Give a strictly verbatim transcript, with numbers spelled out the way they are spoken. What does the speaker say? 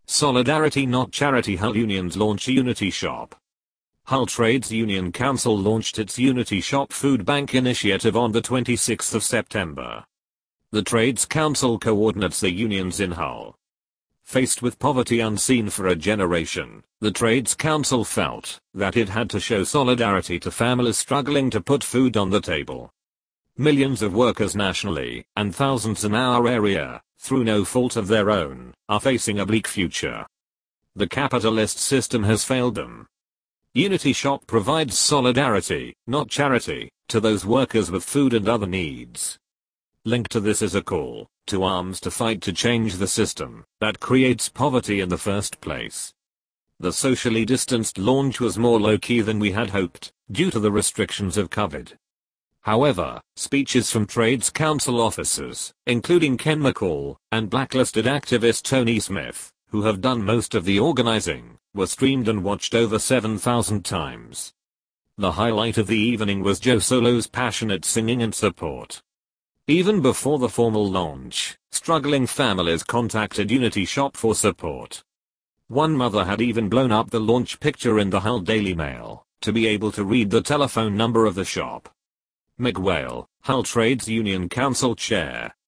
Solidarity not charity. Hull unions launch Unity Shop. Hull Trades Union Council launched its Unity Shop Food Bank initiative on the twenty-sixth of September. The Trades Council coordinates the unions in Hull. Faced with poverty unseen for a generation, the Trades Council felt that it had to show solidarity to families struggling to put food on the table. Millions of workers nationally, and thousands in our area, through no fault of their own, are facing a bleak future. The capitalist system has failed them. Unity Shop provides solidarity, not charity, to those workers with food and other needs. Linked to this is a call to arms to fight to change the system that creates poverty in the first place. The socially distanced launch was more low-key than we had hoped, due to the restrictions of COVID. However, speeches from Trades Council officers, including Ken McCall, and blacklisted activist Tony Smith, who have done most of the organizing, were streamed and watched over seven thousand times. The highlight of the evening was Joe Solo's passionate singing and support. Even before the formal launch, struggling families contacted Unity Shop for support. One mother had even blown up the launch picture in the Hull Daily Mail, to be able to read the telephone number of the shop. Mick Whale, Hull Trades Union Council Chair,